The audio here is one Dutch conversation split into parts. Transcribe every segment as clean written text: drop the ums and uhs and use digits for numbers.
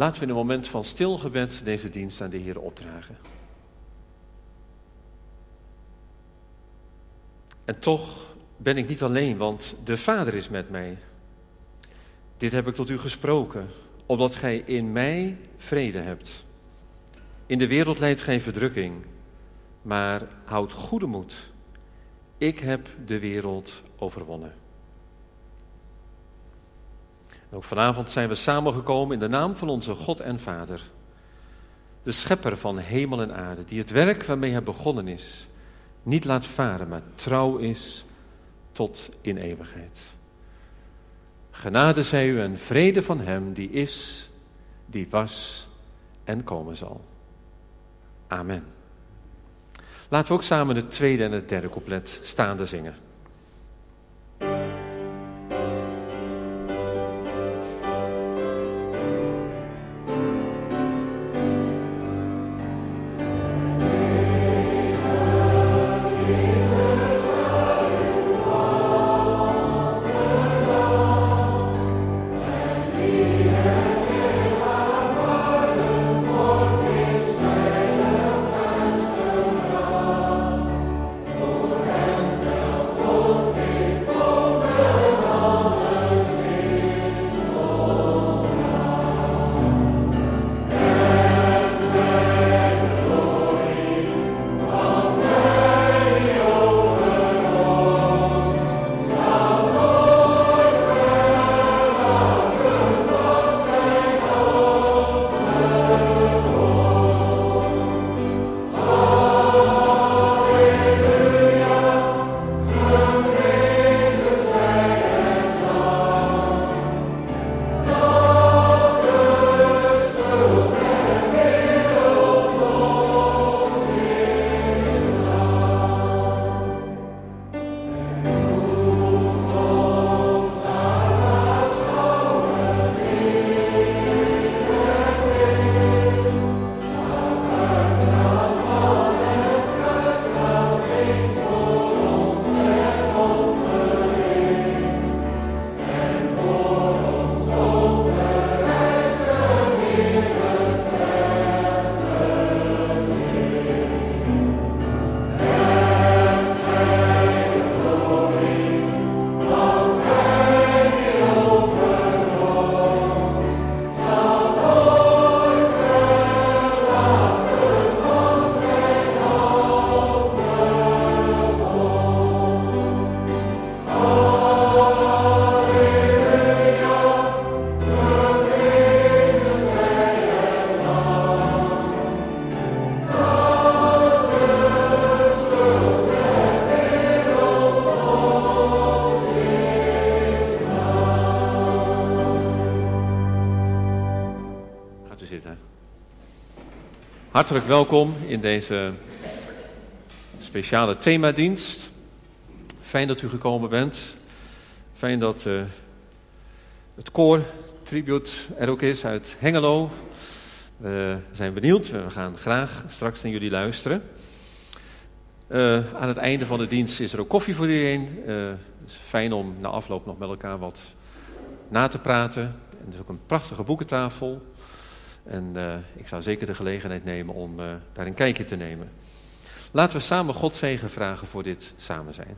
Laten we in een moment van stilgebed deze dienst aan de Heer opdragen. En toch ben ik niet alleen, want de Vader is met mij. Dit heb ik tot u gesproken, opdat gij in mij vrede hebt. In de wereld lijdt geen verdrukking, maar houd goede moed. Ik heb de wereld overwonnen. En ook vanavond zijn we samengekomen in de naam van onze God en Vader. De schepper van hemel en aarde, die het werk waarmee hij begonnen is, niet laat varen, maar trouw is tot in eeuwigheid. Genade zij u en vrede van hem die is, die was en komen zal. Amen. Laten we ook samen het tweede en het derde couplet staande zingen. Hartelijk welkom in deze speciale themadienst. Fijn dat u gekomen bent. Fijn dat het koor Tribute er ook is uit Hengelo. We zijn benieuwd. We gaan graag straks naar jullie luisteren. Aan het einde van de dienst is er ook koffie voor iedereen. Het is fijn om na afloop nog met elkaar wat na te praten. En er is ook een prachtige boekentafel. En ik zou zeker de gelegenheid nemen om daar een kijkje te nemen. Laten we samen God zegen vragen voor dit samen zijn.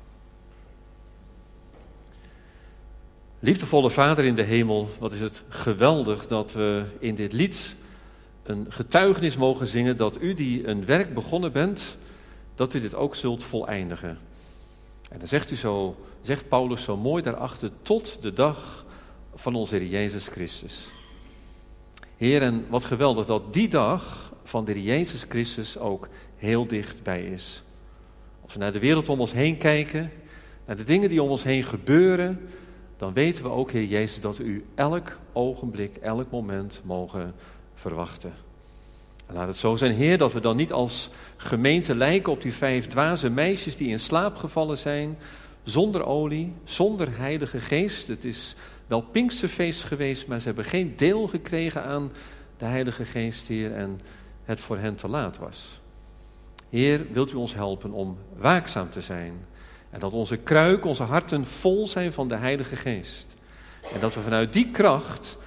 Liefdevolle Vader in de hemel, wat is het geweldig dat we in dit lied een getuigenis mogen zingen dat u die een werk begonnen bent, dat u dit ook zult voleindigen. En dan zegt Paulus zo mooi daarachter, tot de dag van onze Heer Jezus Christus. Heer, en wat geweldig dat die dag van de Heer Jezus Christus ook heel dichtbij is. Als we naar de wereld om ons heen kijken, naar de dingen die om ons heen gebeuren, dan weten we ook, Heer Jezus, dat we u elk ogenblik, elk moment mogen verwachten. En laat het zo zijn, Heer, dat we dan niet als gemeente lijken op die 5 dwaze meisjes die in slaap gevallen zijn, zonder olie, zonder Heilige Geest. Het is wel Pinksterfeest geweest, maar ze hebben geen deel gekregen aan de Heilige Geest, Heer, en het voor hen te laat was. Heer, wilt u ons helpen om waakzaam te zijn en dat onze kruik, onze harten vol zijn van de Heilige Geest. En dat we vanuit die kracht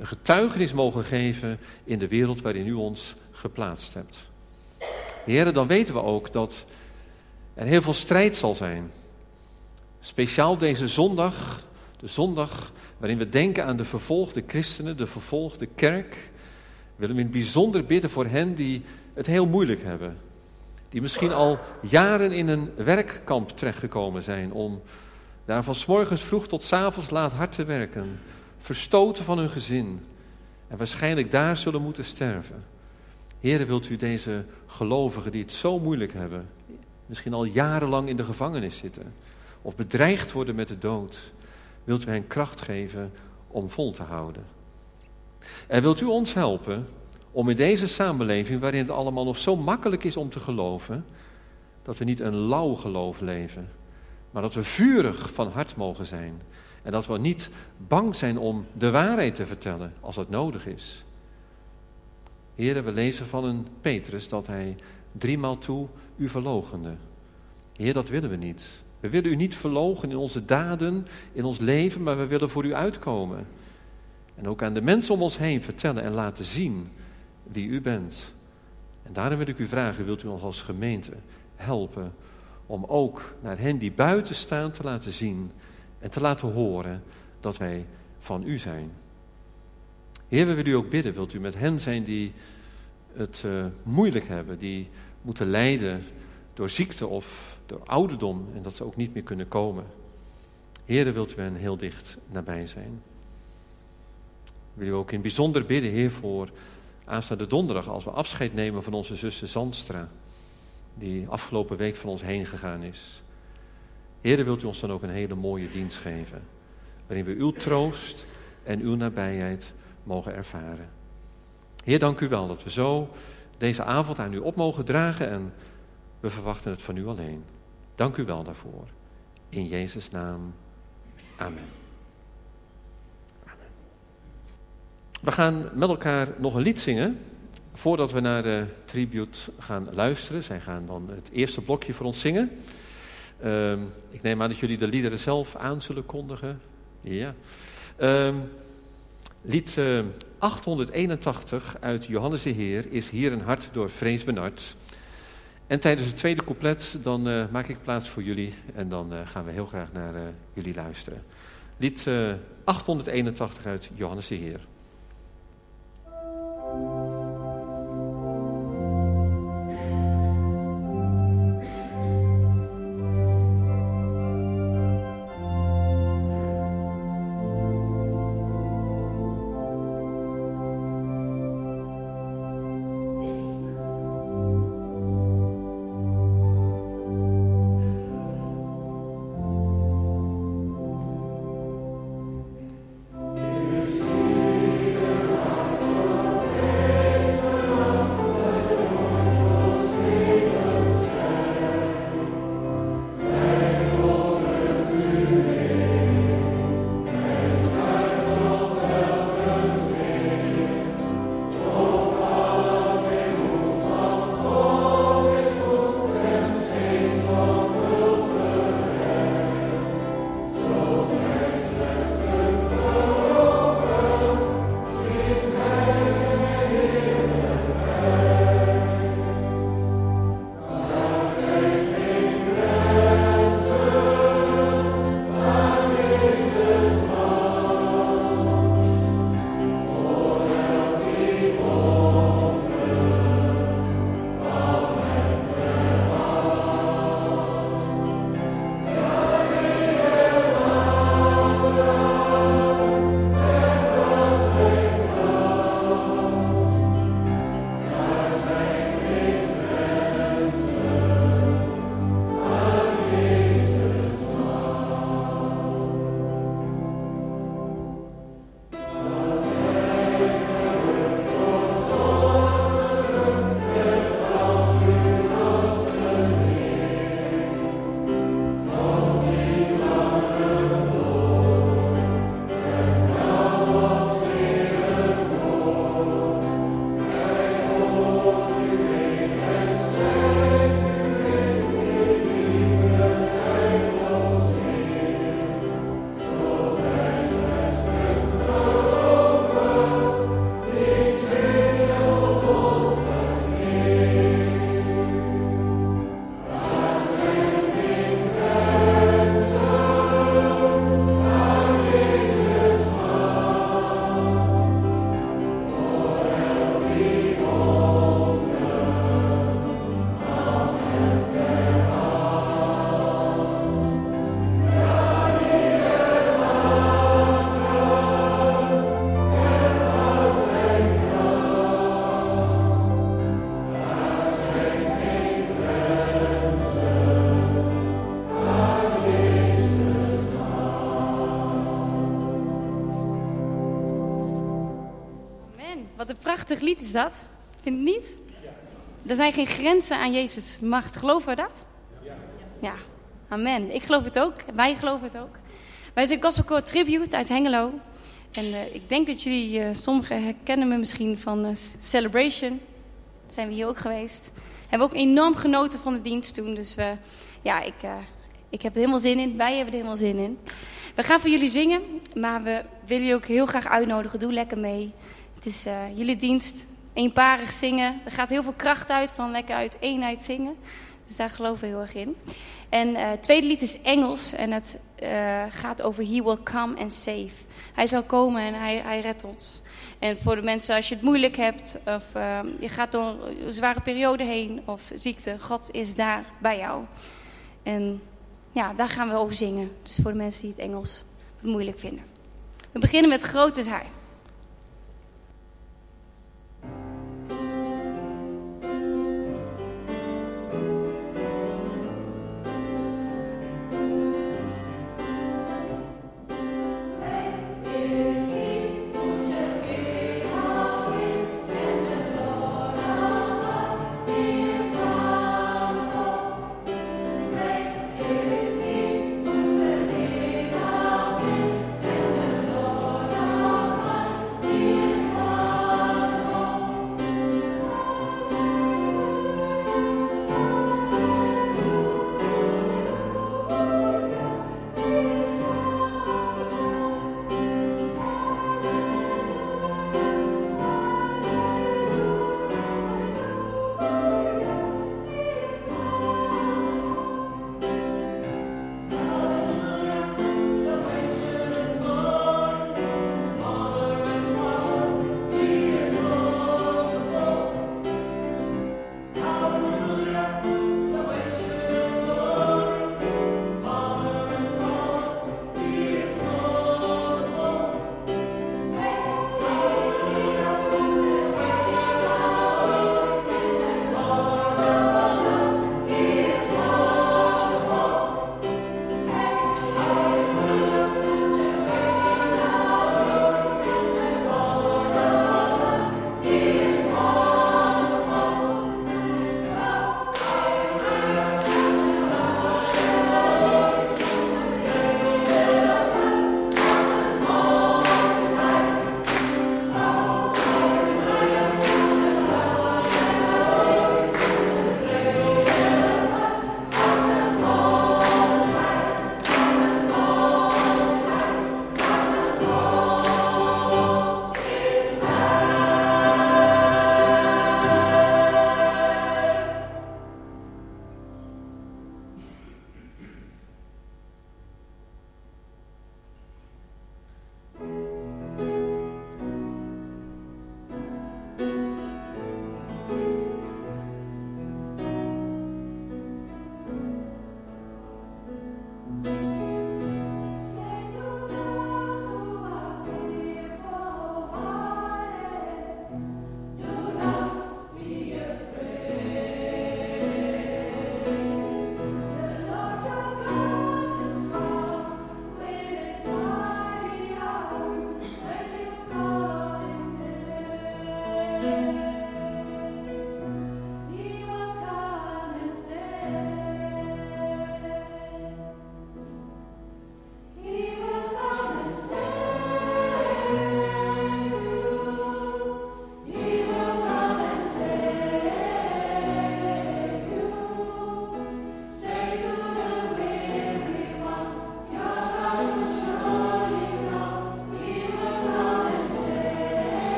een getuigenis mogen geven in de wereld waarin u ons geplaatst hebt. Heere, dan weten we ook dat er heel veel strijd zal zijn. Speciaal deze zondag, de zondag waarin we denken aan de vervolgde christenen, de vervolgde kerk, willen we in het bijzonder bidden voor hen die het heel moeilijk hebben. Die misschien al jaren in een werkkamp terechtgekomen zijn om daar van 's morgens vroeg tot 's avonds laat hard te werken. Verstoten van hun gezin. En waarschijnlijk daar zullen moeten sterven. Heere, wilt u deze gelovigen die het zo moeilijk hebben, misschien al jarenlang in de gevangenis zitten, of bedreigd worden met de dood, wilt u hen kracht geven om vol te houden. En wilt u ons helpen om in deze samenleving, waarin het allemaal nog zo makkelijk is om te geloven, dat we niet een lauw geloof leven, maar dat we vurig van hart mogen zijn. En dat we niet bang zijn om de waarheid te vertellen als dat nodig is. Heere, we lezen van een Petrus dat hij 3 maal toe u verloochende. Heer, dat willen we niet. We willen u niet verloochenen in onze daden, in ons leven, maar we willen voor u uitkomen. En ook aan de mensen om ons heen vertellen en laten zien wie u bent. En daarom wil ik u vragen, wilt u ons als gemeente helpen om ook naar hen die buiten staan te laten zien en te laten horen dat wij van u zijn. Heer, we willen u ook bidden, wilt u met hen zijn die het moeilijk hebben, die moeten lijden door ziekte of door ouderdom en dat ze ook niet meer kunnen komen. Heer, wilt u hen heel dicht nabij zijn. We willen u ook in het bijzonder bidden, Heer, voor aanstaande donderdag als we afscheid nemen van onze zuster Zandstra, die afgelopen week van ons heen gegaan is. Heer, wilt u ons dan ook een hele mooie dienst geven, waarin we uw troost en uw nabijheid mogen ervaren. Heer, dank u wel dat we zo deze avond aan u op mogen dragen en we verwachten het van u alleen. Dank u wel daarvoor. In Jezus' naam. Amen. We gaan met elkaar nog een lied zingen voordat we naar de tribute gaan luisteren. Zij gaan dan het eerste blokje voor ons zingen. Ik neem aan dat jullie de liederen zelf aan zullen kondigen. Ja. Lied 881 uit Johannes de Heer is Hier een hart door Vrees benard. En tijdens het tweede couplet dan maak ik plaats voor jullie en dan gaan we heel graag naar jullie luisteren. Lied 881 uit Johannes de Heer. Deus Wat een prachtig lied is dat. Vind je het niet? Er zijn geen grenzen aan Jezus' macht. Geloven we dat? Ja. Amen. Ik geloof het ook. Wij geloven het ook. Wij zijn Gospel Choir Tribute uit Hengelo. En ik denk dat jullie, sommigen herkennen me misschien van Celebration. Zijn we hier ook geweest. Hebben ook enorm genoten van de dienst toen. Dus ik heb er helemaal zin in. Wij hebben er helemaal zin in. We gaan voor jullie zingen. Maar we willen jullie ook heel graag uitnodigen. Doe lekker mee. Het is jullie dienst. Eenparig zingen. Er gaat heel veel kracht uit van lekker uit eenheid zingen. Dus daar geloven we heel erg in. En het tweede lied is Engels. En het gaat over He will come and save. Hij zal komen en hij redt ons. En voor de mensen, als je het moeilijk hebt, of je gaat door een zware periode heen, of ziekte, God is daar bij jou. En ja, daar gaan we over zingen. Dus voor de mensen die het Engels moeilijk vinden. We beginnen met Groot is Hij. Is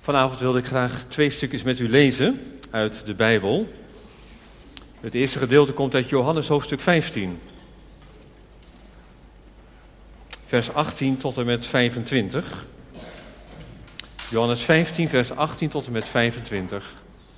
Vanavond wilde ik graag 2 stukjes met u lezen uit de Bijbel. Het eerste gedeelte komt uit Johannes hoofdstuk 15. Vers 18 tot en met 25. Johannes 15, vers 18 tot en met 25.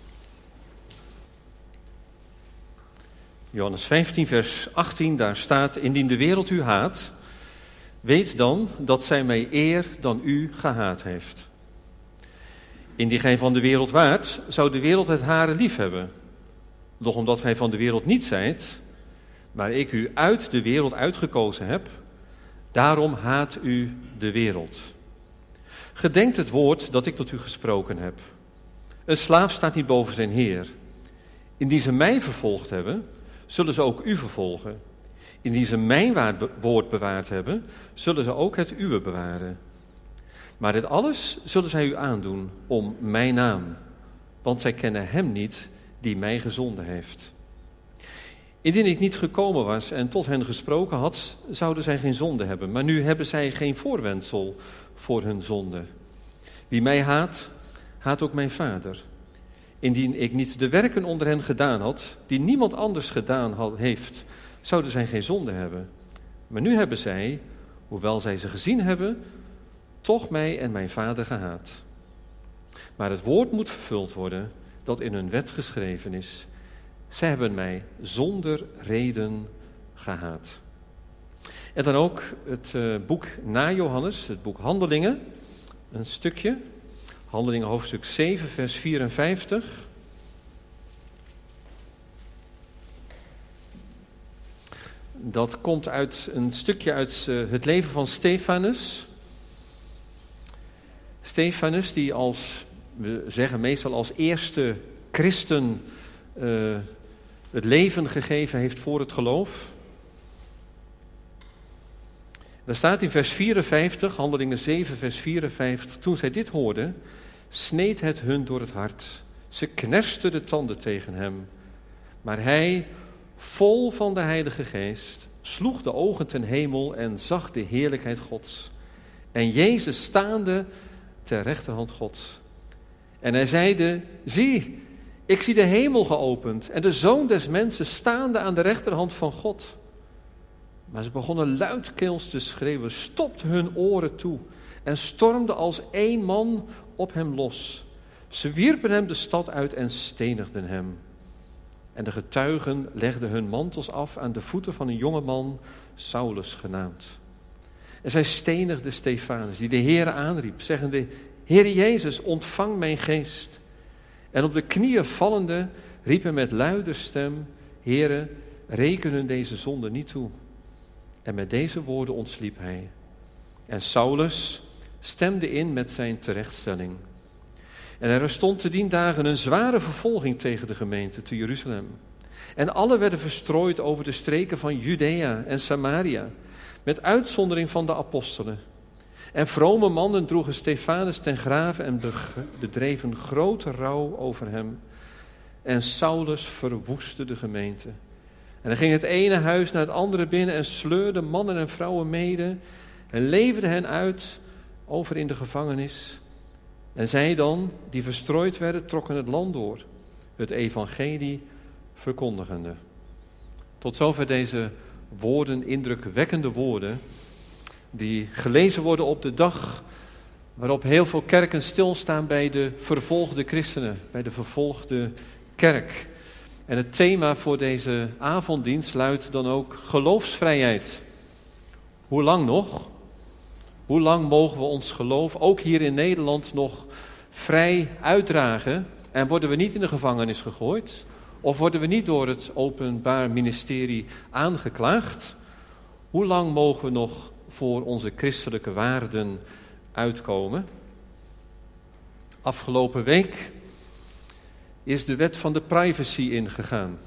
Johannes 15, vers 18, daar staat: Indien de wereld u haat, weet dan dat zij mij eer dan u gehaat heeft. Indien gij van de wereld waart, zou de wereld het hare lief hebben. Doch omdat gij van de wereld niet zijt, maar ik u uit de wereld uitgekozen heb, daarom haat u de wereld. Gedenkt het woord dat ik tot u gesproken heb. Een slaaf staat niet boven zijn heer. Indien ze mij vervolgd hebben, zullen ze ook u vervolgen. Indien ze mijn woord bewaard hebben, zullen ze ook het uwe bewaren. Maar dit alles zullen zij u aandoen om mijn naam, want zij kennen hem niet die mij gezonden heeft. Indien ik niet gekomen was en tot hen gesproken had, zouden zij geen zonde hebben. Maar nu hebben zij geen voorwendsel voor hun zonde. Wie mij haat, haat ook mijn Vader. Indien ik niet de werken onder hen gedaan had, die niemand anders gedaan heeft, zouden zij geen zonde hebben. Maar nu hebben zij, hoewel zij ze gezien hebben, toch mij en mijn Vader gehaat. Maar het woord moet vervuld worden dat in hun wet geschreven is. Zij hebben mij zonder reden gehaat. En dan ook het boek na Johannes, het boek Handelingen, een stukje. Handelingen hoofdstuk 7, vers 54. Dat komt uit een stukje uit het leven van Stefanus. Stefanus die we zeggen meestal als eerste christen het leven gegeven heeft voor het geloof. Daar staat in vers 54, Handelingen 7, vers 54. Toen zij dit hoorden, sneed het hun door het hart. Ze knersten de tanden tegen hem. Maar hij, vol van de Heilige Geest, sloeg de ogen ten hemel en zag de heerlijkheid Gods. En Jezus staande ter rechterhand Gods. En hij zeide: zie, ik zie de hemel geopend en de Zoon des Mensen staande aan de rechterhand van God. Maar ze begonnen luidkeels te schreeuwen, stopten hun oren toe en stormden als één man op hem los. Ze wierpen hem de stad uit en stenigden hem. En de getuigen legden hun mantels af aan de voeten van een jongeman, Saulus genaamd. En zij stenigden Stefanus, die de Heere aanriep, zeggende: Heere Jezus, ontvang mijn geest. En op de knieën vallende riep hij met luide stem: Heere, reken hun deze zonde niet toe. En met deze woorden ontsliep hij. En Saulus stemde in met zijn terechtstelling. En er stond te dien dagen een zware vervolging tegen de gemeente te Jeruzalem. En alle werden verstrooid over de streken van Judea en Samaria, met uitzondering van de apostelen. En vrome mannen droegen Stefanus ten grave en bedreven grote rouw over hem. En Saulus verwoestte de gemeente. En hij ging het ene huis naar het andere binnen en sleurde mannen en vrouwen mede en leverde hen uit over in de gevangenis. En zij dan, die verstrooid werden, trokken het land door, het evangelie verkondigende. Tot zover deze woorden, indrukwekkende woorden, die gelezen worden op de dag waarop heel veel kerken stilstaan bij de vervolgde christenen, bij de vervolgde kerk. En het thema voor deze avonddienst luidt dan ook geloofsvrijheid. Hoe lang nog? Hoe lang mogen we ons geloof, ook hier in Nederland, nog vrij uitdragen? En worden we niet in de gevangenis gegooid? Of worden we niet door het Openbaar Ministerie aangeklaagd? Hoe lang mogen we nog voor onze christelijke waarden uitkomen? Afgelopen week is de wet van de privacy ingegaan.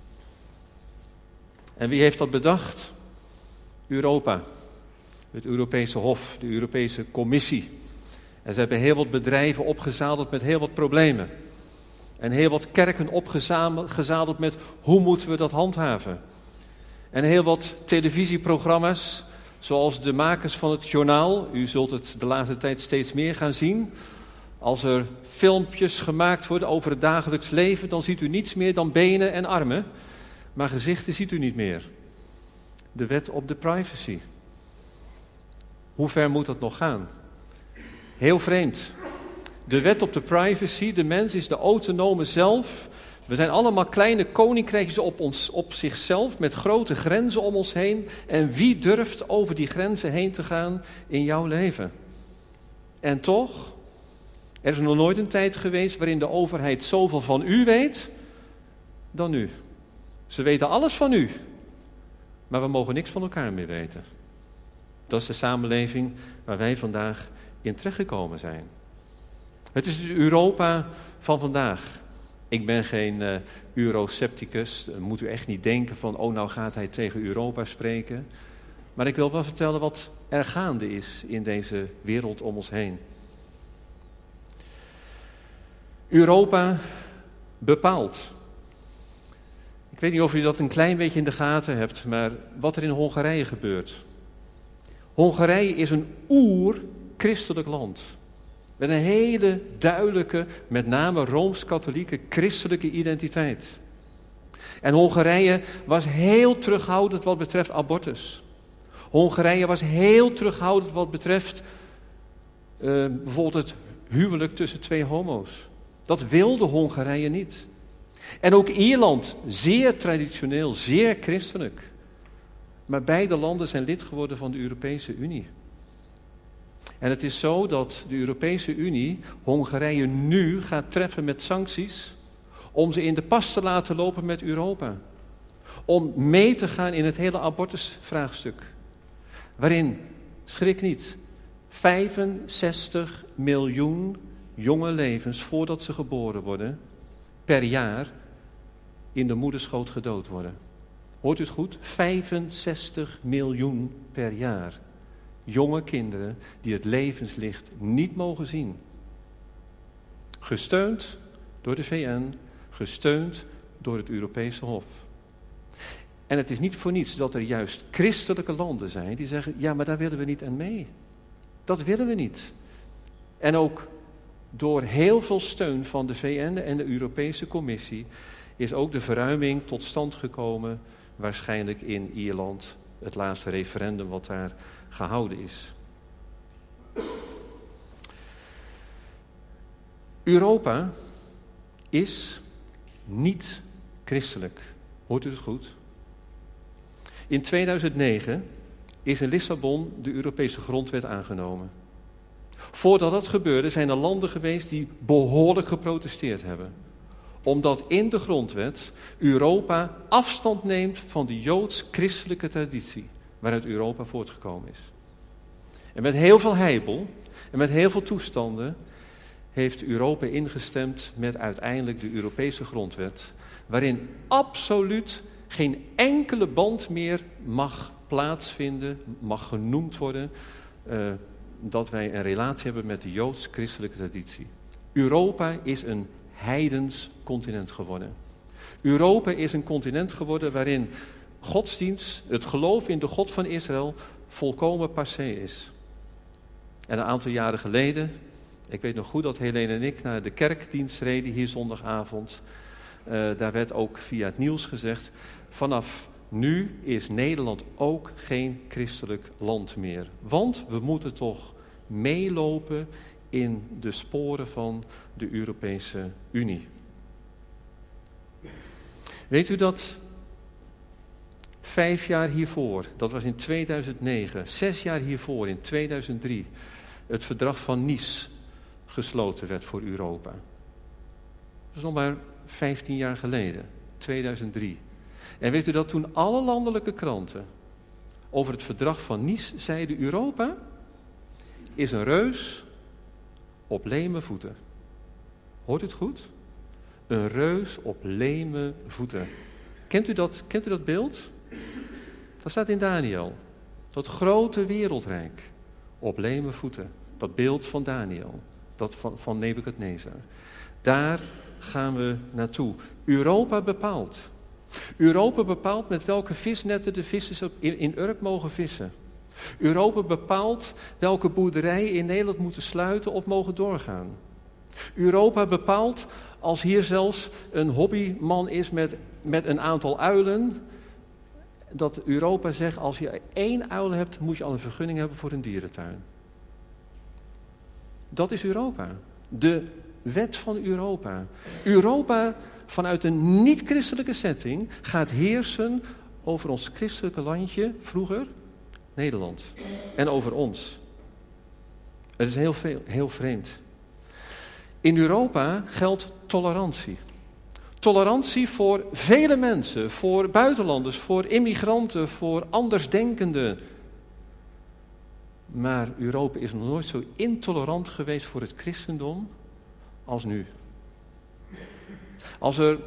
En wie heeft dat bedacht? Europa. Het Europese Hof, de Europese Commissie. En ze hebben heel wat bedrijven opgezadeld met heel wat problemen. En heel wat kerken opgezadeld met hoe moeten we dat handhaven. En heel wat televisieprogramma's, zoals de makers van het journaal, u zult het de laatste tijd steeds meer gaan zien, Als er filmpjes gemaakt worden over het dagelijks leven, dan ziet u niets meer dan benen en armen. Maar gezichten ziet u niet meer. De wet op de privacy. Hoe ver moet dat nog gaan? Heel vreemd. De wet op de privacy, de mens is de autonome zelf. We zijn allemaal kleine koninkrijkjes op zichzelf met grote grenzen om ons heen. En wie durft over die grenzen heen te gaan in jouw leven? En toch, er is nog nooit een tijd geweest waarin de overheid zoveel van u weet dan nu. Ze weten alles van u, maar we mogen niks van elkaar meer weten. Dat is de samenleving waar wij vandaag in terechtgekomen zijn. Het is het Europa van vandaag. Ik ben geen euroscepticus. Moet u echt niet denken van, nou gaat hij tegen Europa spreken. Maar ik wil wel vertellen wat er gaande is in deze wereld om ons heen. Europa bepaalt. Ik weet niet of u dat een klein beetje in de gaten hebt, maar wat er in Hongarije gebeurt. Hongarije is een oer-christelijk land. Met een hele duidelijke, met name rooms-katholieke christelijke identiteit. En Hongarije was heel terughoudend wat betreft abortus. Hongarije was heel terughoudend wat betreft bijvoorbeeld het huwelijk tussen twee homo's. Dat wilde Hongarije niet. En ook Ierland, zeer traditioneel, zeer christelijk. Maar beide landen zijn lid geworden van de Europese Unie. En het is zo dat de Europese Unie Hongarije nu gaat treffen met sancties om ze in de pas te laten lopen met Europa. Om mee te gaan in het hele abortusvraagstuk. Waarin, schrik niet, 65 miljoen jonge levens voordat ze geboren worden, per jaar in de moederschoot gedood worden. Hoort u het goed? 65 miljoen per jaar. Jonge kinderen die het levenslicht niet mogen zien. Gesteund door de VN, gesteund door het Europese Hof. En het is niet voor niets dat er juist christelijke landen zijn die zeggen, ja, maar daar willen we niet aan mee. Dat willen we niet. En ook door heel veel steun van de VN en de Europese Commissie is ook de verruiming tot stand gekomen, waarschijnlijk in Ierland, het laatste referendum wat daar gehouden is. Europa is niet christelijk. Hoort u het goed? In 2009 is in Lissabon de Europese grondwet aangenomen. Voordat dat gebeurde zijn er landen geweest die behoorlijk geprotesteerd hebben. Omdat in de grondwet Europa afstand neemt van de joods-christelijke traditie waaruit Europa voortgekomen is. En met heel veel heibel en met heel veel toestanden heeft Europa ingestemd met uiteindelijk de Europese grondwet, waarin absoluut geen enkele band meer mag plaatsvinden, mag genoemd worden, dat wij een relatie hebben met de joods-christelijke traditie. Europa is een heidens continent geworden. Europa is een continent geworden waarin godsdienst, het geloof in de God van Israël, volkomen passé is. En een aantal jaren geleden, ik weet nog goed dat Helene en ik naar de kerkdienst reden hier zondagavond. Daar werd ook via het nieuws gezegd, vanaf nu is Nederland ook geen christelijk land meer. Want we moeten toch meelopen in de sporen van de Europese Unie. Weet u dat 5 jaar hiervoor, dat was in 2009, 6 jaar hiervoor, in 2003, het verdrag van Nice gesloten werd voor Europa. Dat is nog maar 15 jaar geleden, 2003. En weet u dat toen alle landelijke kranten over het verdrag van Nice zeiden, Europa is een reus op leme voeten. Hoort u het goed? Een reus op leme voeten. Kent u dat beeld? Dat staat in Daniel. Dat grote wereldrijk op leme voeten. Dat beeld van Daniel. Dat van Nebukadnezar. Daar gaan we naartoe. Europa bepaalt. Europa bepaalt met welke visnetten de vissers in Urk mogen vissen. Europa bepaalt welke boerderijen in Nederland moeten sluiten of mogen doorgaan. Europa bepaalt, als hier zelfs een hobbyman is met een aantal uilen, dat Europa zegt, als je 1 uil hebt, moet je al een vergunning hebben voor een dierentuin. Dat is Europa. De wet van Europa. Europa vanuit een niet-christelijke setting gaat heersen over ons christelijke landje, vroeger Nederland. En over ons. Het is heel vreemd. In Europa geldt tolerantie. Tolerantie voor vele mensen, voor buitenlanders, voor immigranten, voor andersdenkenden. Maar Europa is nog nooit zo intolerant geweest voor het christendom als nu. Als er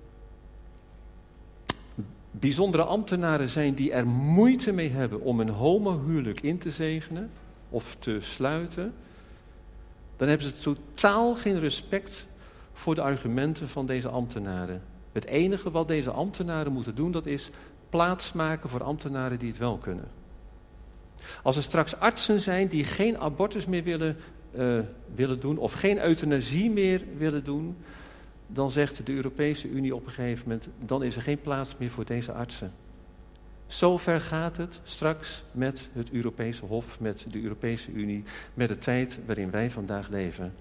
bijzondere ambtenaren zijn die er moeite mee hebben om een homohuwelijk in te zegenen of te sluiten, dan hebben ze totaal geen respect voor de argumenten van deze ambtenaren. Het enige wat deze ambtenaren moeten doen, dat is plaatsmaken voor ambtenaren die het wel kunnen. Als er straks artsen zijn die geen abortus meer willen doen of geen euthanasie meer willen doen, dan zegt de Europese Unie op een gegeven moment, dan is er geen plaats meer voor deze artsen. Zo ver gaat het straks met het Europese Hof, met de Europese Unie, met de tijd waarin wij vandaag leven.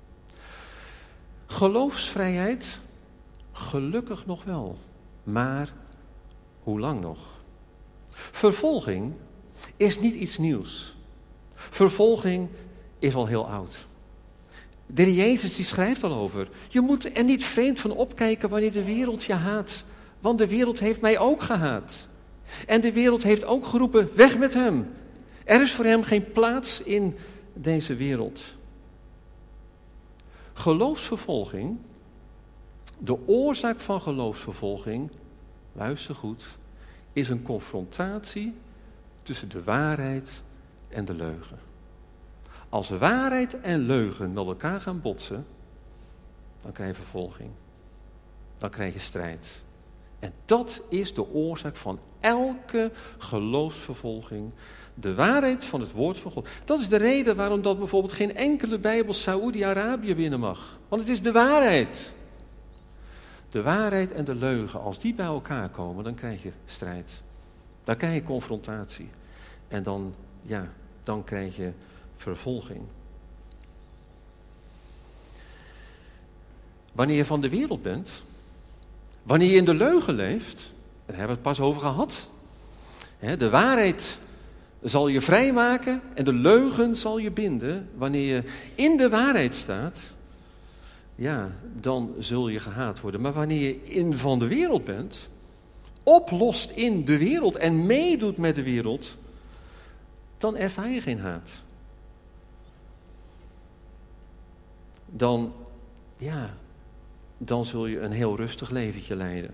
Geloofsvrijheid, gelukkig nog wel, maar hoe lang nog? Vervolging is niet iets nieuws. Vervolging is al heel oud. De Heer Jezus die schrijft al over. Je moet er niet vreemd van opkijken wanneer de wereld je haat. Want de wereld heeft mij ook gehaat. En de wereld heeft ook geroepen, weg met hem. Er is voor hem geen plaats in deze wereld. Geloofsvervolging, de oorzaak van geloofsvervolging, luister goed, is een confrontatie tussen de waarheid en de leugen. Als waarheid en leugen met elkaar gaan botsen, dan krijg je vervolging. Dan krijg je strijd. En dat is de oorzaak van elke geloofsvervolging. De waarheid van het woord van God. Dat is de reden waarom dat bijvoorbeeld geen enkele Bijbel Saoedi-Arabië binnen mag. Want het is de waarheid. De waarheid en de leugen, als die bij elkaar komen, dan krijg je strijd. Dan krijg je confrontatie. En dan krijg je vervolging. Wanneer je van de wereld bent, wanneer je in de leugen leeft, daar hebben we het pas over gehad. De waarheid zal je vrijmaken en de leugen zal je binden. Wanneer je in de waarheid staat, dan zul je gehaat worden. Maar wanneer je in van de wereld bent, oplost in de wereld en meedoet met de wereld, dan ervaar je geen haat. Dan zul je een heel rustig leventje leiden.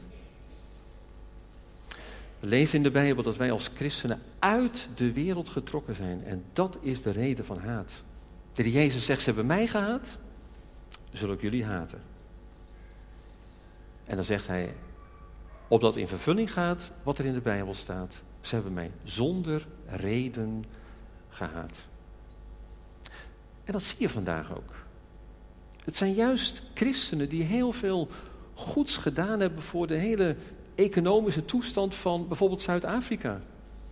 We lezen in de Bijbel dat wij als christenen uit de wereld getrokken zijn. En dat is de reden van haat. De Heer Jezus zegt, ze hebben mij gehaat, zul ik jullie haten. En dan zegt hij, opdat in vervulling gaat wat er in de Bijbel staat. Ze hebben mij zonder reden gehaat. En dat zie je vandaag ook. Het zijn juist christenen die heel veel goeds gedaan hebben voor de hele economische toestand van bijvoorbeeld Zuid-Afrika.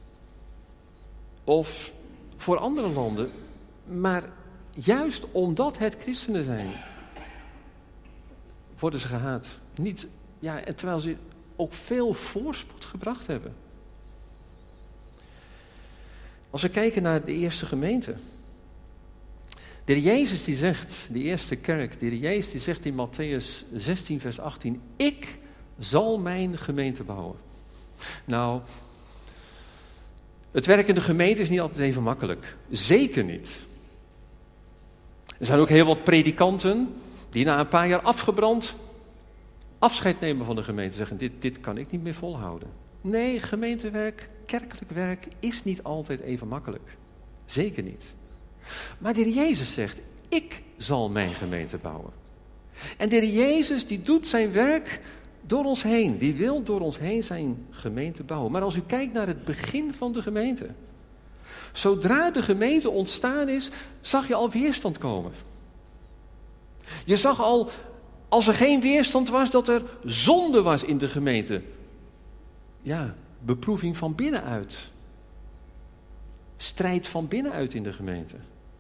Of voor andere landen. Maar juist omdat het christenen zijn, worden ze gehaat. Terwijl ze ook veel voorspoed gebracht hebben. Als we kijken naar de eerste gemeente. De Heer Jezus die zegt, de eerste kerk, de Heer Jezus die zegt in Mattheüs 16 vers 18, ik zal mijn gemeente bouwen. Nou, het werk in de gemeente is niet altijd even makkelijk. Zeker niet. Er zijn ook heel wat predikanten die na een paar jaar afgebrand afscheid nemen van de gemeente. Zeggen, dit kan ik niet meer volhouden. Nee, gemeentewerk, kerkelijk werk is niet altijd even makkelijk. Zeker niet. Maar de Heer Jezus zegt, ik zal mijn gemeente bouwen. En de Heer Jezus die doet zijn werk door ons heen. Die wil door ons heen zijn gemeente bouwen. Maar als u kijkt naar het begin van de gemeente. Zodra de gemeente ontstaan is, zag je al weerstand komen. Je zag al, als er geen weerstand was, dat er zonde was in de gemeente. Ja, beproeving van binnenuit. Strijd van binnenuit in de gemeente.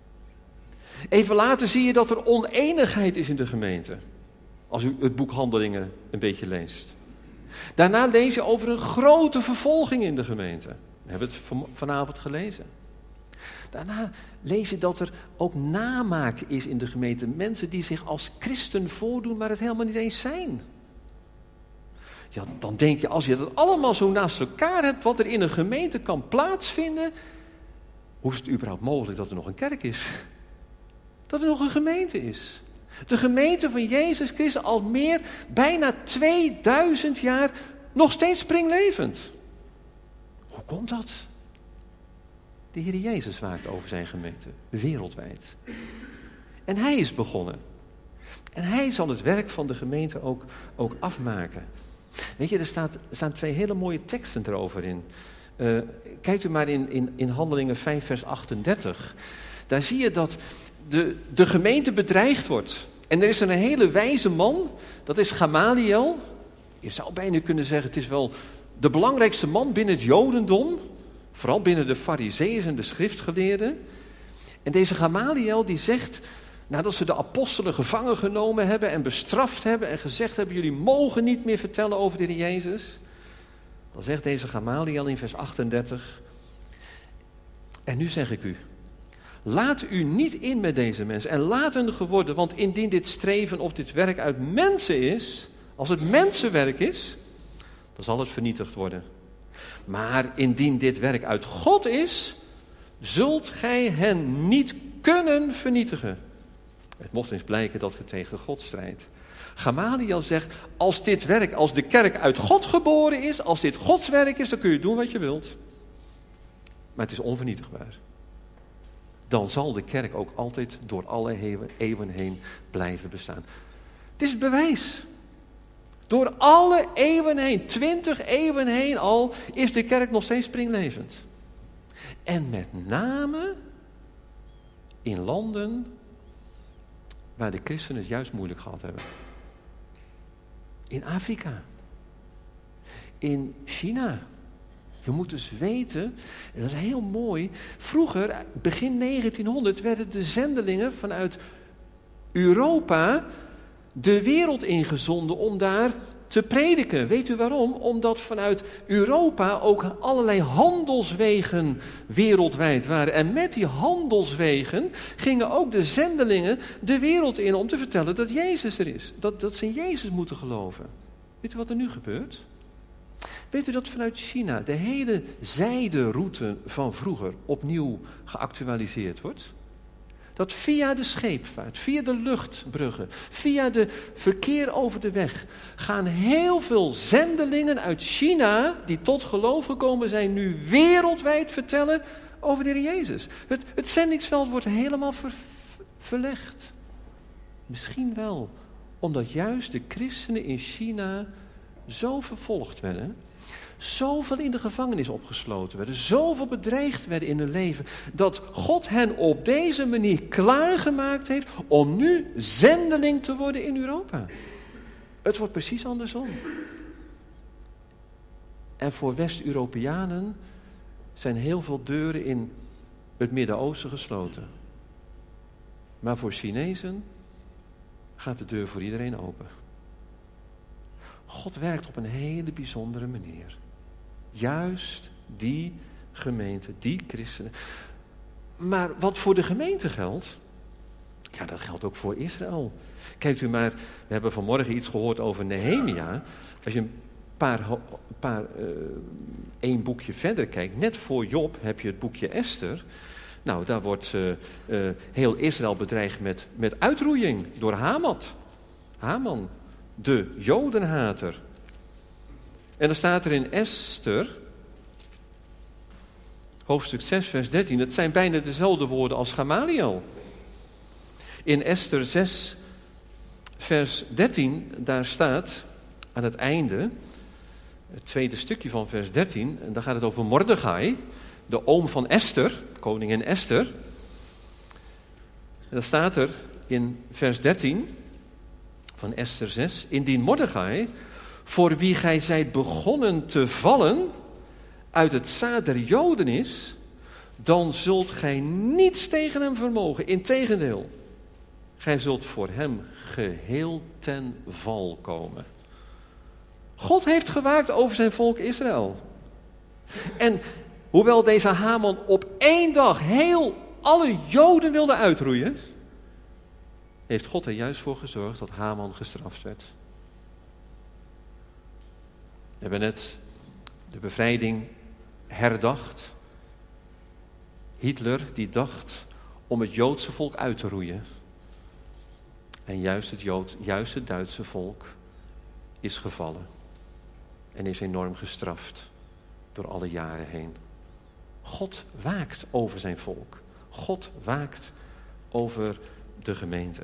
Even later zie je dat er oneenigheid is in de gemeente. Als u het boek Handelingen een beetje leest. Daarna lees je over een grote vervolging in de gemeente. We hebben het vanavond gelezen. Daarna lees je dat er ook namaak is in de gemeente. Mensen die zich als christen voordoen, maar het helemaal niet eens zijn. Ja, dan denk je, als je dat allemaal zo naast elkaar hebt, wat er in een gemeente kan plaatsvinden, hoe is het überhaupt mogelijk dat er nog een kerk is? Dat er nog een gemeente is. De gemeente van Jezus Christus al bijna 2000 jaar nog steeds springlevend. Hoe komt dat? De Heer Jezus waakt over zijn gemeente, wereldwijd. En hij is begonnen. En hij zal het werk van de gemeente ook afmaken. Weet je, er staan 2 hele mooie teksten erover in. Kijkt u maar in Handelingen 5 vers 38. Daar zie je dat de gemeente bedreigd wordt. En er is een hele wijze man, dat is Gamaliel. Je zou bijna kunnen zeggen, het is wel de belangrijkste man binnen het Jodendom. Vooral binnen de Farizeeën en de schriftgeleerden. En deze Gamaliel die zegt, nadat ze de apostelen gevangen genomen hebben en bestraft hebben en gezegd hebben, jullie mogen niet meer vertellen over de Heer Jezus. Dan zegt deze Gamaliel in vers 38, en nu zeg ik u, laat u niet in met deze mensen en laat hen geworden, want indien dit streven of dit werk uit mensen is, als het mensenwerk is, dan zal het vernietigd worden. Maar indien dit werk uit God is, zult gij hen niet kunnen vernietigen. Het mocht eens blijken dat je tegen God strijdt. Gamaliel zegt, als dit werk, als de kerk uit God geboren is, als dit Gods werk is, dan kun je doen wat je wilt. Maar het is onvernietigbaar. Dan zal de kerk ook altijd door alle eeuwen heen blijven bestaan. Het is het bewijs. Door alle eeuwen heen, 20 eeuwen heen al, is de kerk nog steeds springlevend. En met name in landen waar de christenen het juist moeilijk gehad hebben. In Afrika. In China. Je moet dus weten, en dat is heel mooi, vroeger, begin 1900, werden de zendelingen vanuit Europa de wereld ingezonden om daar te prediken. Weet u waarom? Omdat vanuit Europa ook allerlei handelswegen wereldwijd waren. En met die handelswegen gingen ook de zendelingen de wereld in om te vertellen dat Jezus er is. Dat ze in Jezus moeten geloven. Weet u wat er nu gebeurt? Weet u dat vanuit China de hele zijderoute van vroeger opnieuw geactualiseerd wordt? Dat via de scheepvaart, via de luchtbruggen, via de verkeer over de weg, gaan heel veel zendelingen uit China, die tot geloof gekomen zijn, nu wereldwijd vertellen over de Heer Jezus. Het zendingsveld wordt helemaal verlegd. Misschien wel, omdat juist de christenen in China zo vervolgd werden, zoveel in de gevangenis opgesloten werden, zoveel bedreigd werden in hun leven, dat God hen op deze manier klaargemaakt heeft om nu zendeling te worden in Europa. Het wordt precies andersom. En voor West-Europeanen zijn heel veel deuren in het Midden-Oosten gesloten. Maar voor Chinezen gaat de deur voor iedereen open. God werkt op een hele bijzondere manier. Juist die gemeente, die christenen. Maar wat voor de gemeente geldt, ja, dat geldt ook voor Israël. Kijkt u maar, we hebben vanmorgen iets gehoord over Nehemia. Als je één boekje verder kijkt, net voor Job heb je het boekje Esther. Nou, daar wordt heel Israël bedreigd met uitroeiing door Haman, de Jodenhater. En dan staat er in Esther, hoofdstuk 6, vers 13, het zijn bijna dezelfde woorden als Gamaliel. In Esther 6, vers 13, daar staat aan het einde, het tweede stukje van vers 13, en daar gaat het over Mordechai, de oom van Esther, koningin Esther. En dan staat er in vers 13 van Esther 6. Indien Mordechai, voor wie gij zijt begonnen te vallen, uit het zaad der Joden is, dan zult gij niets tegen hem vermogen. Integendeel, gij zult voor hem geheel ten val komen. God heeft gewaakt over zijn volk Israël. En hoewel deze Haman op 1 dag heel alle Joden wilde uitroeien, heeft God er juist voor gezorgd dat Haman gestraft werd. We hebben net de bevrijding herdacht. Hitler die dacht om het Joodse volk uit te roeien. En juist het Duitse volk is gevallen. En is enorm gestraft door alle jaren heen. God waakt over zijn volk. God waakt over de gemeente.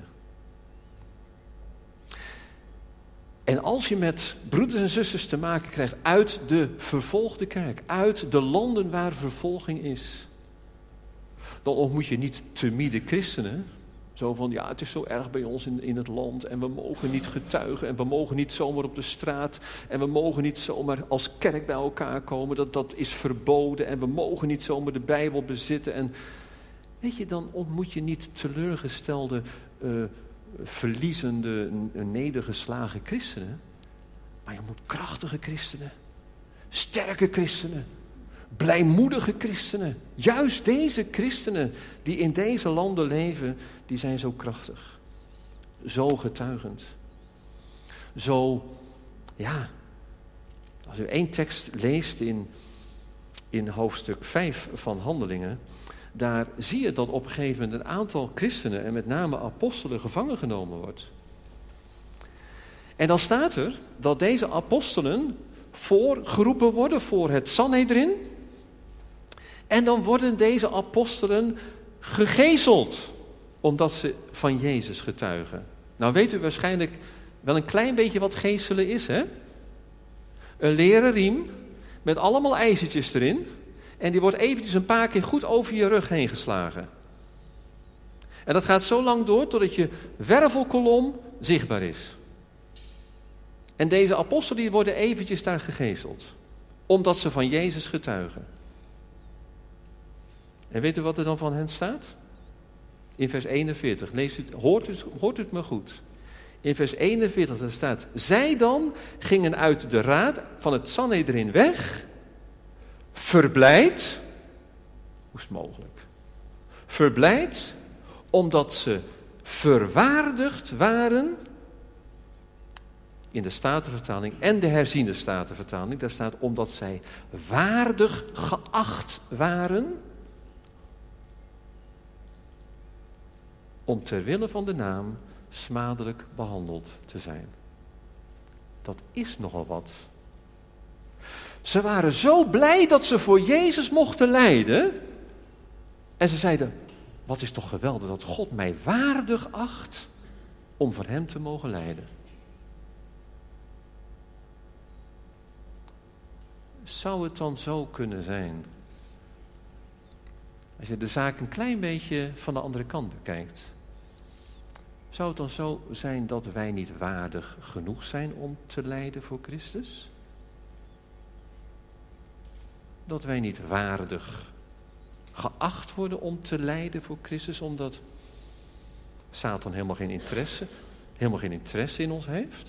En als je met broeders en zusters te maken krijgt uit de vervolgde kerk, uit de landen waar vervolging is, dan ontmoet je niet timide christenen. Zo van, ja, het is zo erg bij ons in het land en we mogen niet getuigen en we mogen niet zomaar op de straat en we mogen niet zomaar als kerk bij elkaar komen, dat is verboden en we mogen niet zomaar de Bijbel bezitten. En weet je, dan ontmoet je niet teleurgestelde, verliezende, nedergeslagen christenen, maar je moet krachtige christenen, sterke christenen, blijmoedige christenen. Juist deze christenen die in deze landen leven, die zijn zo krachtig. Zo getuigend. Zo, ja, als u 1 tekst leest in hoofdstuk 5 van Handelingen, daar zie je dat op een gegeven moment een aantal christenen en met name apostelen gevangen genomen wordt. En dan staat er dat deze apostelen voorgeroepen worden voor het Sanhedrin. En dan worden deze apostelen gegezeld, omdat ze van Jezus getuigen. Nou weet u waarschijnlijk wel een klein beetje wat geeselen is, hè? Een leren riem met allemaal ijzertjes erin. En die wordt eventjes een paar keer goed over je rug heen geslagen. En dat gaat zo lang door totdat je wervelkolom zichtbaar is. En deze apostelen die worden eventjes daar gegezeld. Omdat ze van Jezus getuigen. En weet u wat er dan van hen staat? In vers 41. Hoort u het me goed. In vers 41 er staat: zij dan gingen uit de raad van het Sanhedrin weg, verblijd, hoe is het mogelijk? Verblijd, omdat ze verwaardigd waren, in de Statenvertaling en de herziende Statenvertaling, daar staat omdat zij waardig geacht waren, om ter wille van de naam smadelijk behandeld te zijn. Dat is nogal wat. Ze waren zo blij dat ze voor Jezus mochten lijden. En ze zeiden, wat is toch geweldig dat God mij waardig acht om voor hem te mogen lijden. Zou het dan zo kunnen zijn, als je de zaak een klein beetje van de andere kant bekijkt, zou het dan zo zijn dat wij niet waardig genoeg zijn om te lijden voor Christus? Dat wij niet waardig geacht worden om te lijden voor Christus, omdat Satan helemaal geen interesse in ons heeft?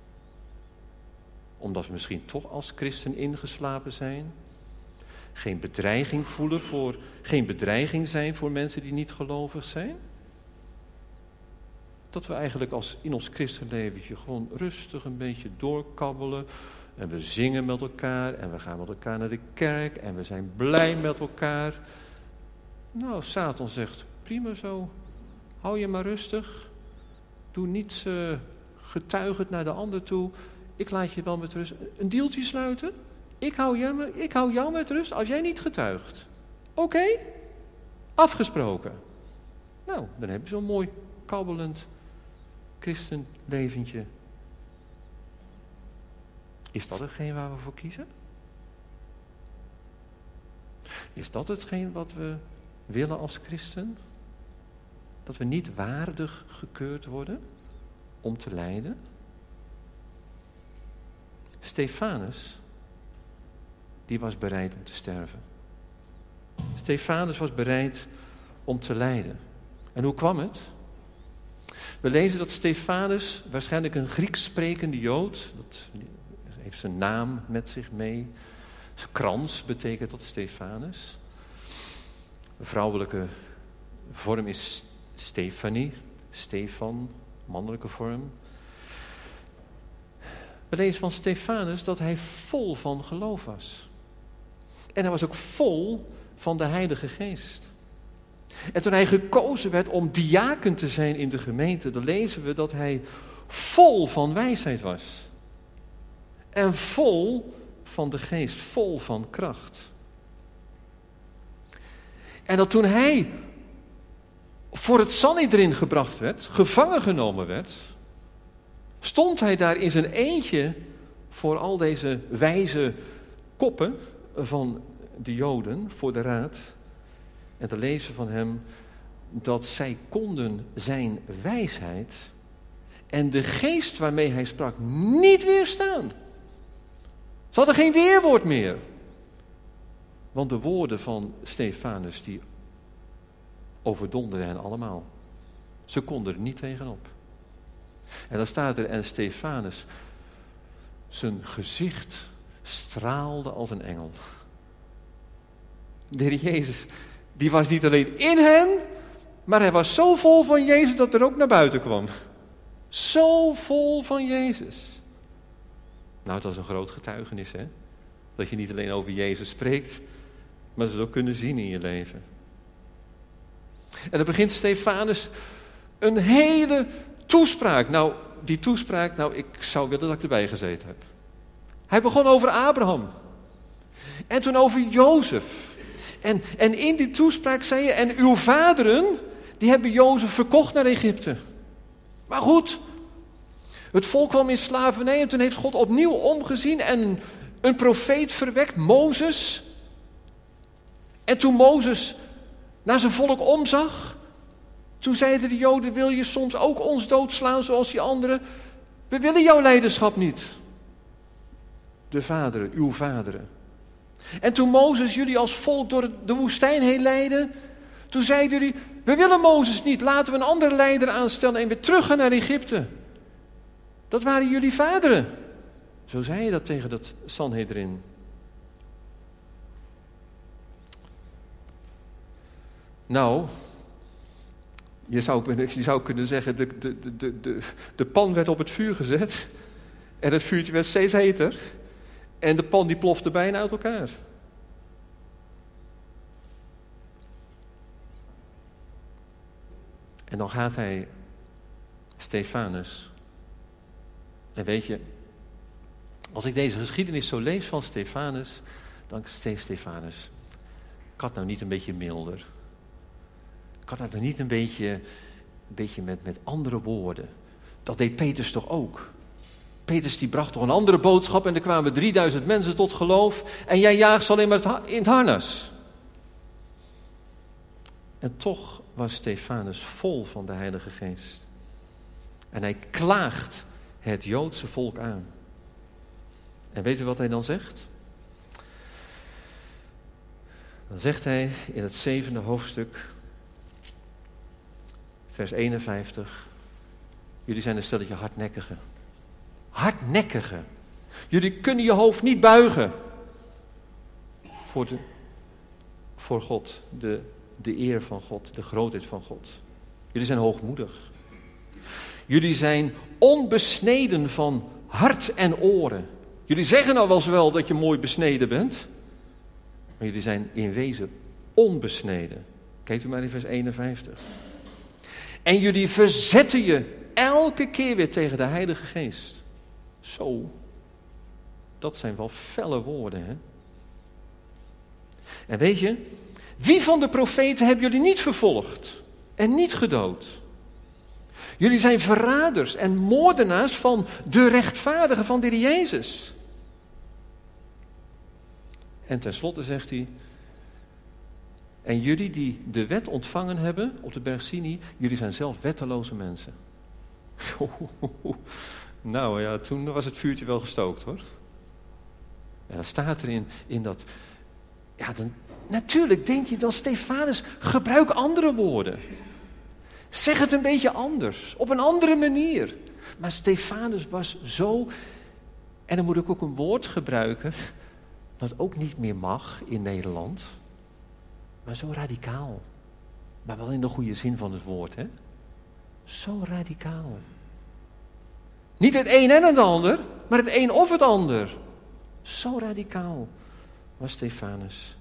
Omdat we misschien toch als christen ingeslapen zijn? Geen bedreiging zijn voor mensen die niet gelovig zijn? Dat we eigenlijk in ons christenleventje gewoon rustig een beetje doorkabbelen. En we zingen met elkaar en we gaan met elkaar naar de kerk en we zijn blij met elkaar. Nou, Satan zegt, prima zo. Hou je maar rustig. Doe niets getuigend naar de ander toe. Ik laat je wel met rust. Een deeltje sluiten. Ik hou jou met rust als jij niet getuigt. Oké? Afgesproken. Nou, dan heb je zo'n mooi kabbelend christenleventje. Is dat hetgeen waar we voor kiezen? Is dat hetgeen wat we willen als christen? Dat we niet waardig gekeurd worden om te lijden? Stefanus, die was bereid om te sterven. Stefanus was bereid om te lijden. En hoe kwam het? We lezen dat Stefanus, waarschijnlijk een Grieks sprekende Jood, dat heeft zijn naam met zich mee. Krans betekent dat Stefanus. De vrouwelijke vorm is Stefanie, Stefan, mannelijke vorm. We lezen van Stefanus dat hij vol van geloof was. En hij was ook vol van de Heilige Geest. En toen hij gekozen werd om diaken te zijn in de gemeente, dan lezen we dat hij vol van wijsheid was. En vol van de Geest, vol van kracht. En dat toen hij voor het Sanhedrin gebracht werd, gevangen genomen werd, stond hij daar in zijn eentje voor al deze wijze koppen van de Joden, voor de raad. En te lezen van hem dat zij konden zijn wijsheid en de geest waarmee hij sprak niet weerstaan. Ze hadden geen weerwoord meer. Want de woorden van Stefanus die overdonderden hen allemaal. Ze konden er niet tegenop. En dan staat er, en Stefanus, zijn gezicht straalde als een engel. De Heer Jezus, die was niet alleen in hen, maar hij was zo vol van Jezus dat er ook naar buiten kwam. Zo vol van Jezus. Nou, dat is een groot getuigenis, hè? Dat je niet alleen over Jezus spreekt, maar ze het ook kunnen zien in je leven. En dan begint Stefanus een hele toespraak. Nou, die toespraak, ik zou willen dat ik erbij gezeten heb. Hij begon over Abraham. En toen over Jozef. En in die toespraak zei je, en uw vaderen, die hebben Jozef verkocht naar Egypte. Maar goed, het volk kwam in slavernij en toen heeft God opnieuw omgezien en een profeet verwekt, Mozes. En toen Mozes naar zijn volk omzag, toen zeiden de Joden, wil je soms ook ons doodslaan zoals die anderen? We willen jouw leiderschap niet. De vaderen, uw vaderen. En toen Mozes jullie als volk door de woestijn heen leidde, toen zeiden jullie, we willen Mozes niet, laten we een andere leider aanstellen en weer terug gaan naar Egypte. Dat waren jullie vaderen. Zo zei je dat tegen dat Sanhedrin. Nou, je zou kunnen zeggen, de pan werd op het vuur gezet en het vuurtje werd steeds heter en de pan die plofte bijna uit elkaar. En dan gaat hij, Stefanus. En weet je, als ik deze geschiedenis zo lees van Stefanus, dan Stefanus, kan het nou niet een beetje milder? Kan het nou niet een beetje met andere woorden? Dat deed Petrus toch ook? Petrus die bracht toch een andere boodschap en er kwamen 3000 mensen tot geloof en jij jaagt ze alleen maar in het harnas. En toch was Stefanus vol van de Heilige Geest. En hij klaagt het Joodse volk aan. En weet u wat hij dan zegt? Dan zegt hij in het 7e hoofdstuk, vers 51. Jullie zijn een stelletje hardnekkigen. Hardnekkigen. Jullie kunnen je hoofd niet buigen. Voor God. De eer van God. De grootheid van God. Jullie zijn hoogmoedig. Jullie zijn onbesneden van hart en oren. Jullie zeggen nou wel dat je mooi besneden bent. Maar jullie zijn in wezen onbesneden. Kijk u maar in vers 51. En jullie verzetten je elke keer weer tegen de Heilige Geest. Zo. Dat zijn wel felle woorden, hè? En weet je, wie van de profeten hebben jullie niet vervolgd en niet gedood? Jullie zijn verraders en moordenaars van de rechtvaardige van de Heer Jezus. En tenslotte zegt hij, En jullie die de wet ontvangen hebben op de berg Sinai, jullie zijn zelf wetteloze mensen. Nou ja, toen was het vuurtje wel gestookt hoor. En dan staat er in dat... Ja, dan, natuurlijk denk je dan, Stefanus, gebruik andere woorden. Zeg het een beetje anders, op een andere manier. Maar Stefanus was zo... En dan moet ik ook een woord gebruiken, wat ook niet meer mag in Nederland. Maar zo radicaal. Maar wel in de goede zin van het woord, hè? Zo radicaal. Niet het een en het ander, maar het een of het ander. Zo radicaal was Stefanus.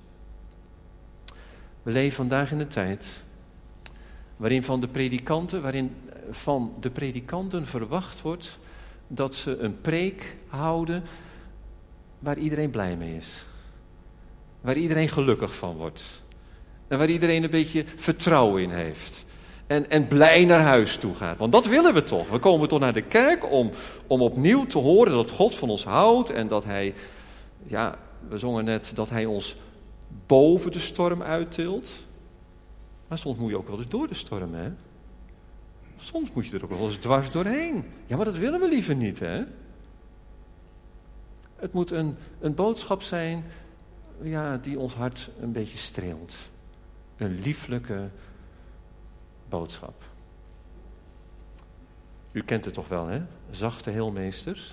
We leven vandaag in een tijd waarin van de predikanten verwacht wordt dat ze een preek houden waar iedereen blij mee is. Waar iedereen gelukkig van wordt. En waar iedereen een beetje vertrouwen in heeft. En blij naar huis toe gaat. Want dat willen we toch. We komen toch naar de kerk om opnieuw te horen dat God van ons houdt. En dat hij, ja, we zongen net, dat hij ons boven de storm uittilt. Maar soms moet je ook wel eens door de storm, hè. Soms moet je er ook wel eens dwars doorheen. Ja, maar dat willen we liever niet, hè. Het moet een boodschap zijn, ja, die ons hart een beetje streelt. Een lieflijke boodschap. U kent het toch wel, hè? Zachte heelmeesters.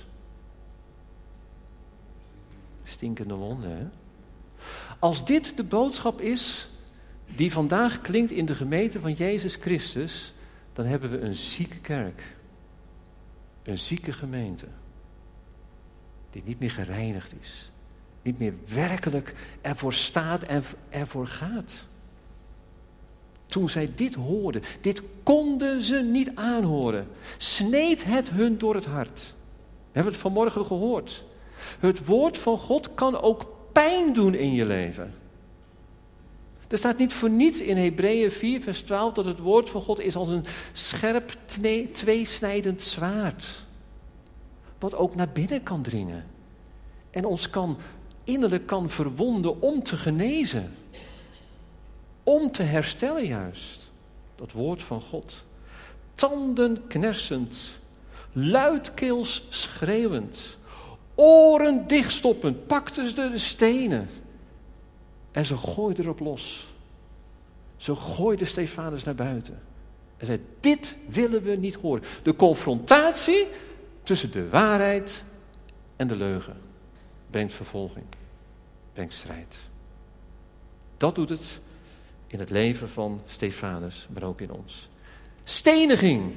Stinkende wonden, hè? Als dit de boodschap is die vandaag klinkt in de gemeente van Jezus Christus, dan hebben we een zieke kerk. Een zieke gemeente. Die niet meer gereinigd is. Niet meer werkelijk ervoor staat en ervoor gaat. Toen zij dit hoorden, dit konden ze niet aanhoren. Sneed het hun door het hart. We hebben het vanmorgen gehoord. Het woord van God kan ook pijn doen in je leven. Er staat niet voor niets in Hebreeën 4 vers 12 dat het woord van God is als een scherp tweesnijdend zwaard. Wat ook naar binnen kan dringen. En ons innerlijk kan verwonden om te genezen. Om te herstellen juist. Dat woord van God. Tanden knersend. Luidkeels schreeuwend. Oren dichtstoppend. Pakten ze de stenen. En ze gooiden erop los. Ze gooiden Stefanus naar buiten. En zei, dit willen we niet horen. De confrontatie tussen de waarheid en de leugen brengt vervolging. Brengt strijd. Dat doet het in het leven van Stefanus, maar ook in ons. Steniging.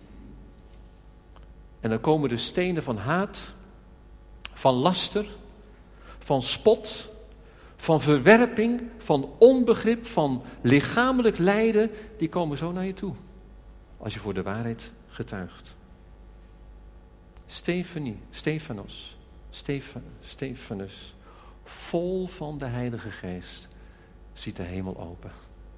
En dan komen de stenen van haat, van laster, van spot, van verwerping, van onbegrip, van lichamelijk lijden, die komen zo naar je toe. Als je voor de waarheid getuigt. Stefanus, vol van de Heilige Geest, ziet de hemel open.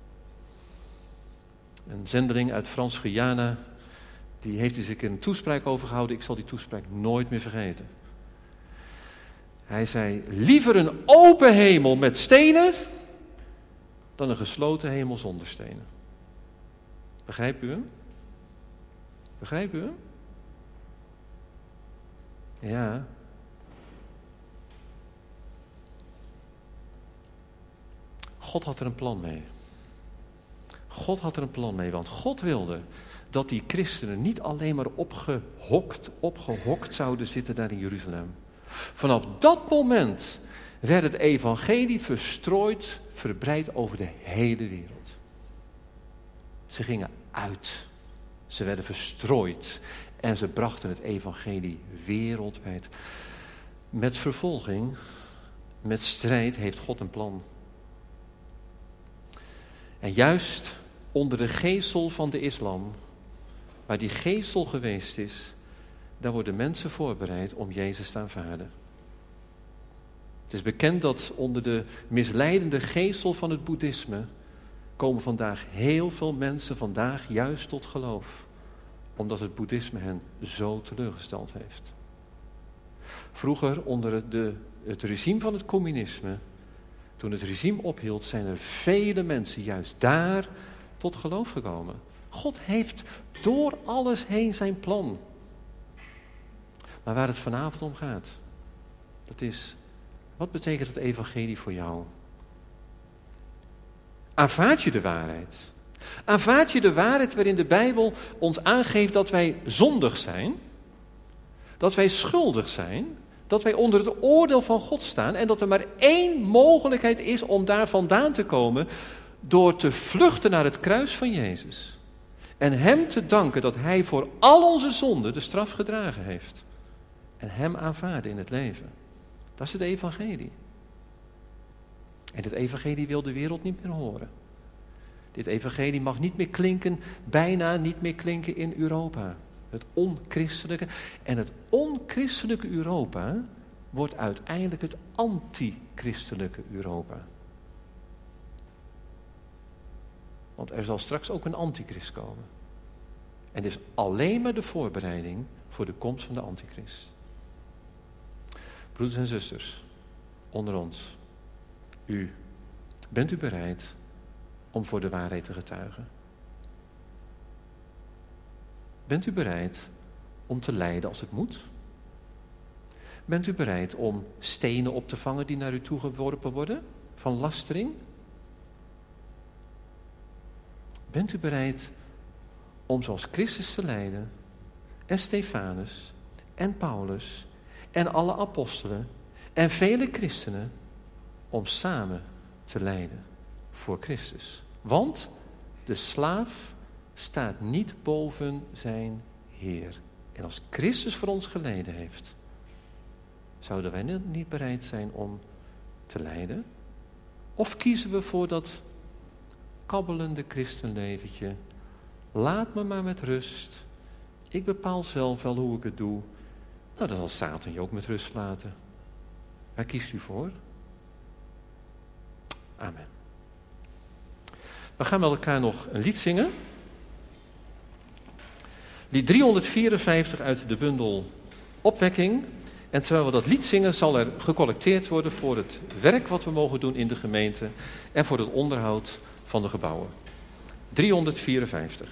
Een zendeling uit Frans-Guyana, die heeft eens een keer een toespraak overgehouden. Ik zal die toespraak nooit meer vergeten. Hij zei, liever een open hemel met stenen, dan een gesloten hemel zonder stenen. Begrijpt u hem? Begrijpt u hem? Ja. God had er een plan mee. God had er een plan mee, want God wilde dat die christenen niet alleen maar opgehokt zouden zitten daar in Jeruzalem. Vanaf dat moment werd het evangelie verstrooid, verbreid over de hele wereld. Ze gingen uit. Ze werden verstrooid. En ze brachten het evangelie wereldwijd. Met vervolging, met strijd heeft God een plan. En juist onder de geesel van de islam, waar die geesel geweest is, daar worden mensen voorbereid om Jezus te aanvaarden. Het is bekend dat onder de misleidende geesel van het boeddhisme komen vandaag heel veel mensen vandaag juist tot geloof. Omdat het boeddhisme hen zo teleurgesteld heeft. Vroeger onder het regime van het communisme Toen het regime ophield, zijn er vele mensen juist daar tot geloof gekomen. God heeft door alles heen zijn plan. Maar waar het vanavond om gaat, dat is, wat betekent het evangelie voor jou? Aanvaard je de waarheid? Aanvaard je de waarheid waarin de Bijbel ons aangeeft dat wij zondig zijn? Dat wij schuldig zijn? Dat wij onder het oordeel van God staan en dat er maar één mogelijkheid is om daar vandaan te komen, door te vluchten naar het kruis van Jezus. En Hem te danken dat Hij voor al onze zonden de straf gedragen heeft. En Hem aanvaarden in het leven. Dat is het evangelie. En dit evangelie wil de wereld niet meer horen. Dit evangelie mag niet meer klinken, bijna niet meer klinken in Europa. Het onchristelijke. En het onchristelijke Europa wordt uiteindelijk het antichristelijke Europa. Want er zal straks ook een antichrist komen. En dit is alleen maar de voorbereiding voor de komst van de antichrist. Broeders en zusters, onder ons, bent u bereid om voor de waarheid te getuigen? Bent u bereid om te lijden als het moet? Bent u bereid om stenen op te vangen die naar u toegeworpen worden, van lastering? Bent u bereid om zoals Christus te lijden, en Stefanus, en Paulus, en alle apostelen, en vele christenen, om samen te lijden voor Christus? Want de slaaf staat niet boven zijn Heer. En als Christus voor ons geleden heeft, zouden wij niet bereid zijn om te lijden? Of kiezen we voor dat kabbelende christenleventje? Laat me maar met rust. Ik bepaal zelf wel hoe ik het doe. Nou, dan zal Satan je ook met rust laten. Waar kiest u voor? Amen. We gaan met elkaar nog een lied zingen. Lied 354 uit de bundel Opwekking. En terwijl we dat lied zingen, zal er gecollecteerd worden voor het werk wat we mogen doen in de gemeente en voor het onderhoud van de gebouwen. 354.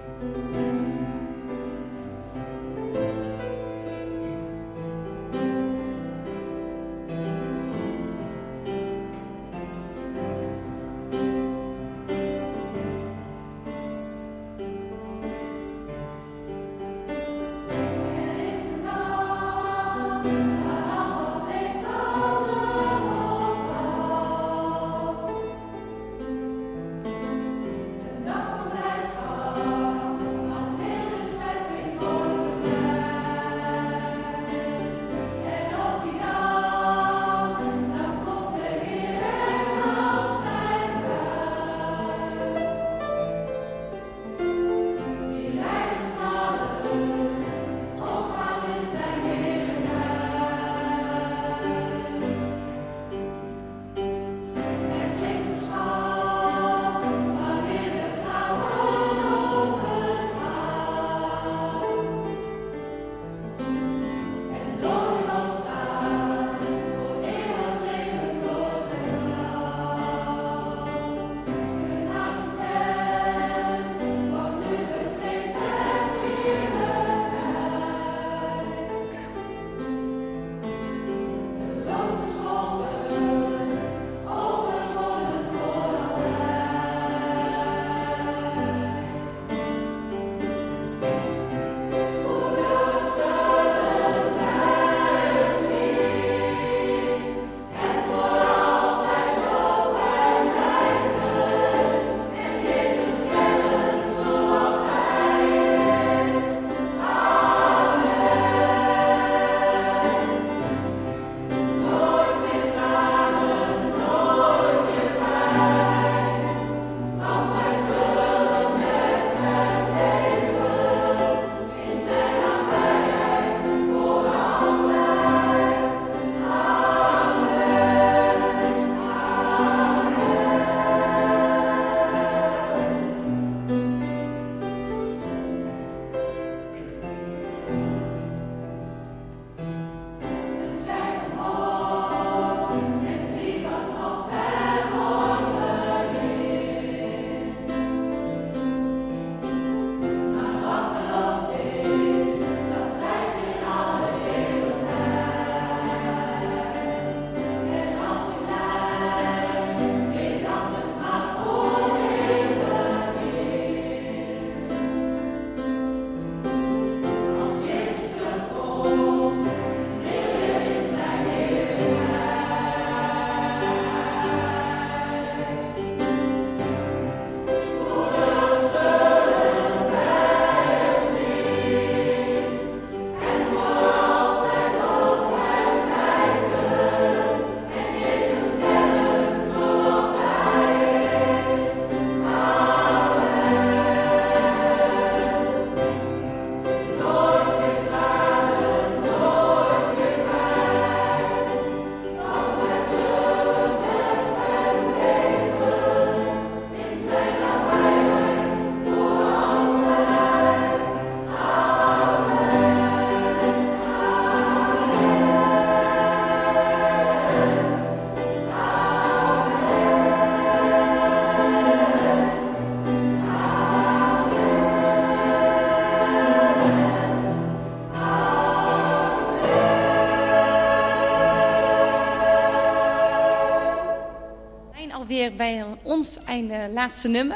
alweer bij ons einde laatste nummer.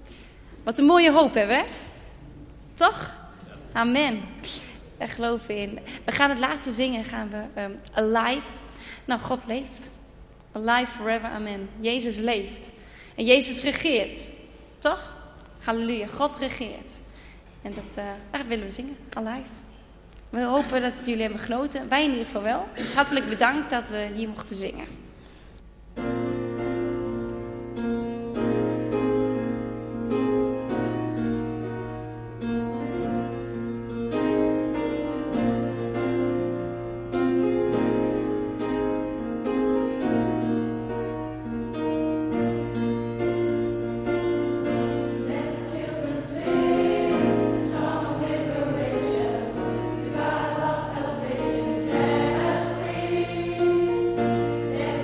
Wat een mooie hoop hebben, hè? Toch? Amen. We geloven in. We gaan het laatste zingen, gaan we Alive. Nou, God leeft. Alive forever, amen. Jezus leeft. En Jezus regeert. Toch? Halleluja, God regeert. En dat willen we zingen, Alive. We hopen dat jullie hebben genoten. Wij in ieder geval wel. Dus hartelijk bedankt dat we hier mochten zingen. There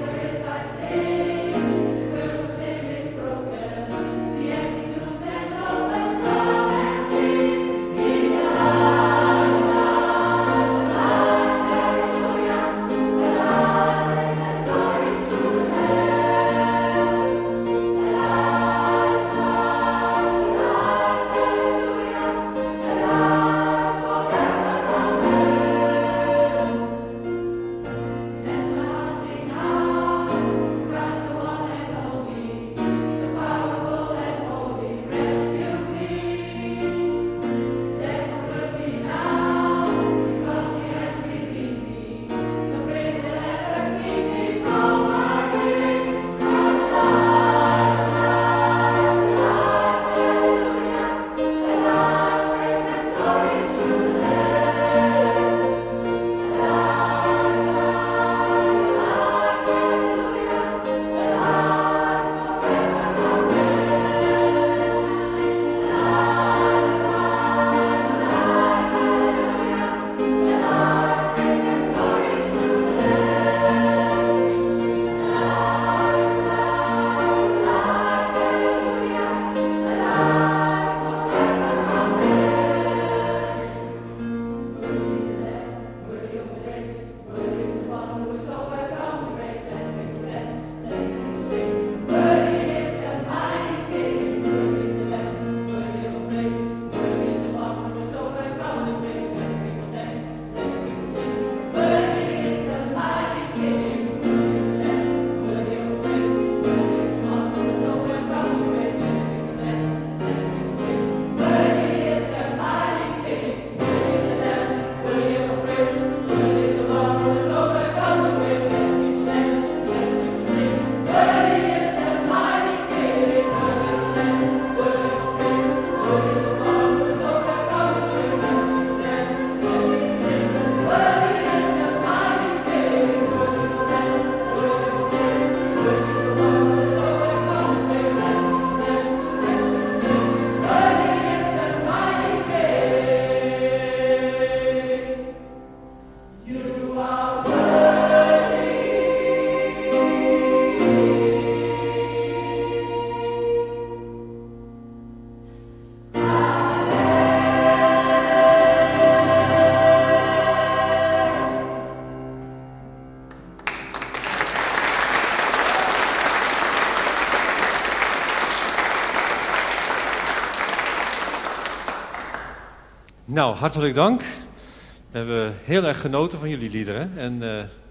Nou, hartelijk dank. We hebben heel erg genoten van jullie liederen. En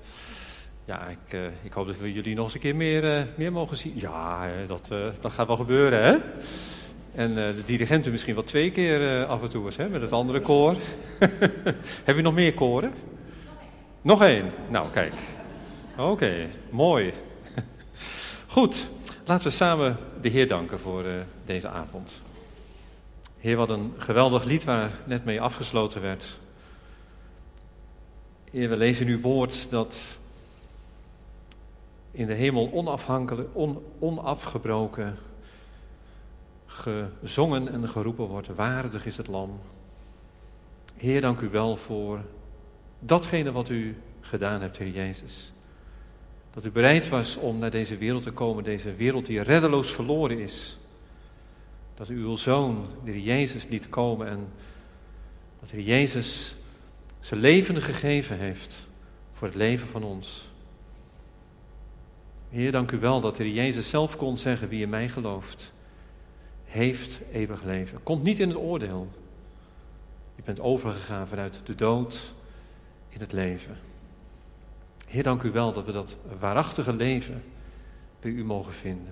ik hoop dat we jullie nog eens een keer meer mogen zien. Ja, dat gaat wel gebeuren, hè? En de dirigenten misschien wel 2 keer af en toe eens, hè? Met het andere koor. Heb je nog meer koren? Nog 1. Nou, kijk. Oké, mooi. Goed, laten we samen de Heer danken voor deze avond. Heer, wat een geweldig lied waar net mee afgesloten werd. Heer, we lezen in uw woord dat in de hemel onafgebroken gezongen en geroepen wordt. Waardig is het lam. Heer, dank u wel voor datgene wat u gedaan hebt, Heer Jezus. Dat u bereid was om naar deze wereld te komen, deze wereld die reddeloos verloren is. Dat u uw zoon, de Heer Jezus, liet komen en dat de Heer Jezus zijn leven gegeven heeft voor het leven van ons. Heer, dank u wel dat de Heer Jezus zelf kon zeggen, wie in mij gelooft, heeft eeuwig leven. Komt niet in het oordeel. Je bent overgegaan vanuit de dood in het leven. Heer, dank u wel dat we dat waarachtige leven bij u mogen vinden.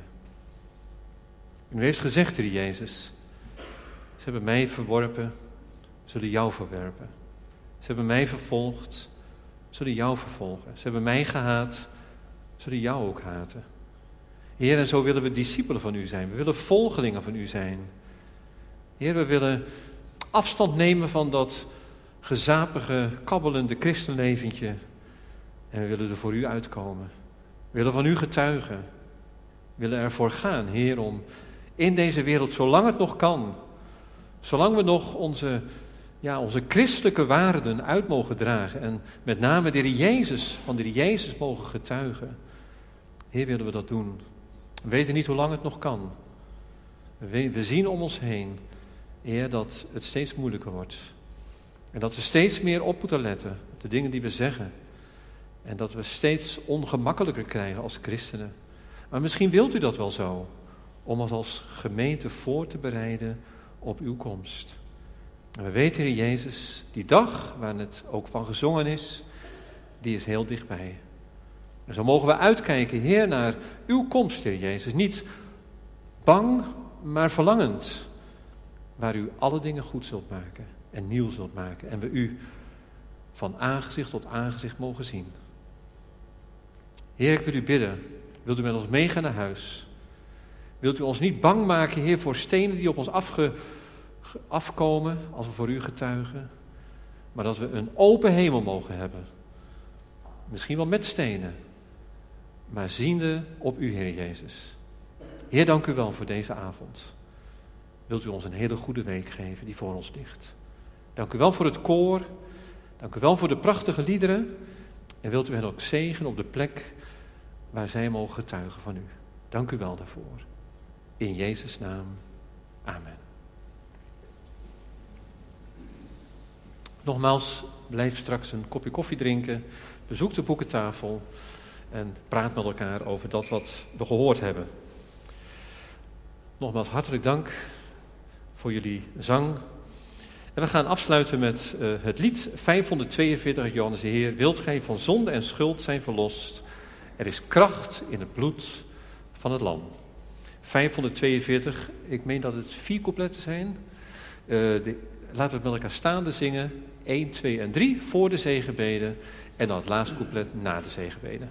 U heeft gezegd, Heer Jezus, ze hebben mij verworpen, zullen jou verwerpen. Ze hebben mij vervolgd, zullen jou vervolgen. Ze hebben mij gehaat, zullen jou ook haten. Heer, en zo willen we discipelen van u zijn. We willen volgelingen van u zijn. Heer, we willen afstand nemen van dat gezapige, kabbelende christenleventje. En we willen er voor u uitkomen. We willen van u getuigen. We willen ervoor gaan, Heer, om in deze wereld, zolang het nog kan, zolang we nog onze christelijke waarden uit mogen dragen en met name de Heer Jezus, van de Heer Jezus mogen getuigen. Heer, willen we dat doen. We weten niet hoe lang het nog kan. We zien om ons heen, Heer, dat het steeds moeilijker wordt. En dat we steeds meer op moeten letten op de dingen die we zeggen. En dat we steeds ongemakkelijker krijgen als christenen. Maar misschien wilt u dat wel zo, om ons als gemeente voor te bereiden op uw komst. En we weten, Heer Jezus, die dag waar het ook van gezongen is, die is heel dichtbij. En zo mogen we uitkijken, Heer, naar uw komst, Heer Jezus. Niet bang, maar verlangend. Waar u alle dingen goed zult maken en nieuw zult maken. En we u van aangezicht tot aangezicht mogen zien. Heer, ik wil u bidden. Wilt u met ons meegaan naar huis? Wilt u ons niet bang maken, Heer, voor stenen die op ons afkomen als we voor u getuigen? Maar dat we een open hemel mogen hebben. Misschien wel met stenen. Maar ziende op u, Heer Jezus. Heer, dank u wel voor deze avond. Wilt u ons een hele goede week geven die voor ons ligt. Dank u wel voor het koor. Dank u wel voor de prachtige liederen. En wilt u hen ook zegenen op de plek waar zij mogen getuigen van u. Dank u wel daarvoor. In Jezus' naam. Amen. Nogmaals, blijf straks een kopje koffie drinken. Bezoek de boekentafel. En praat met elkaar over dat wat we gehoord hebben. Nogmaals hartelijk dank voor jullie zang. En we gaan afsluiten met het lied 542, Johannes de Heer. Wilt gij van zonde en schuld zijn verlost? Er is kracht in het bloed van het lam. 542, ik meen dat het 4 coupletten zijn. Laten we het met elkaar staande zingen. 1, 2 en 3 voor de zegenbeden. En dan het laatste couplet na de zegenbeden.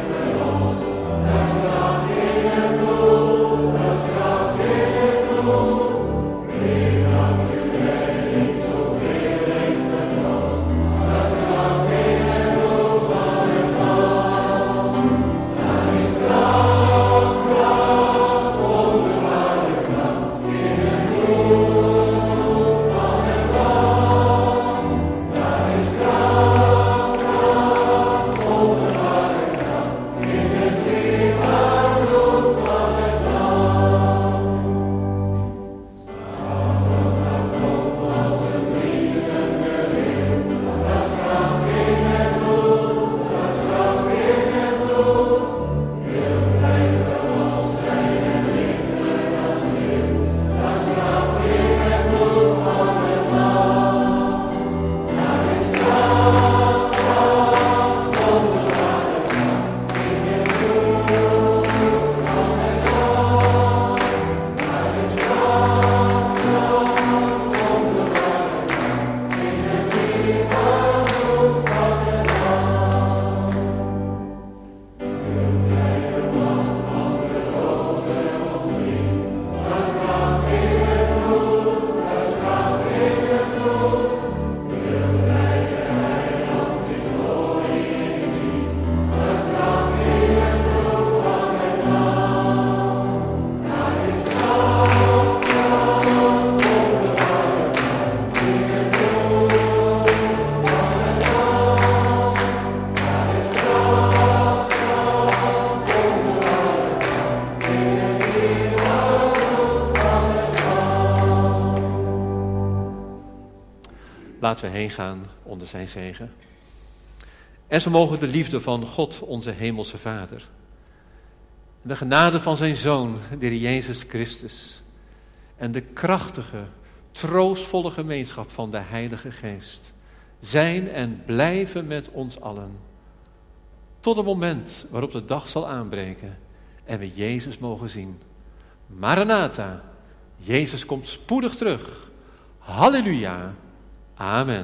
Oh laten we heen gaan onder zijn zegen. En zo mogen de liefde van God, onze hemelse Vader, de genade van zijn Zoon, de Heer Jezus Christus, en de krachtige, troostvolle gemeenschap van de Heilige Geest zijn en blijven met ons allen. Tot het moment waarop de dag zal aanbreken en we Jezus mogen zien. Maranatha, Jezus komt spoedig terug. Halleluja, amen.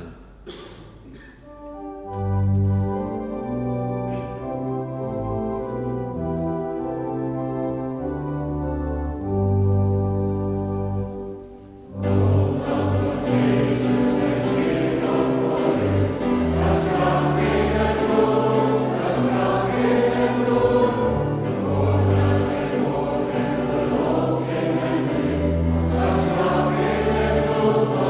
Oh,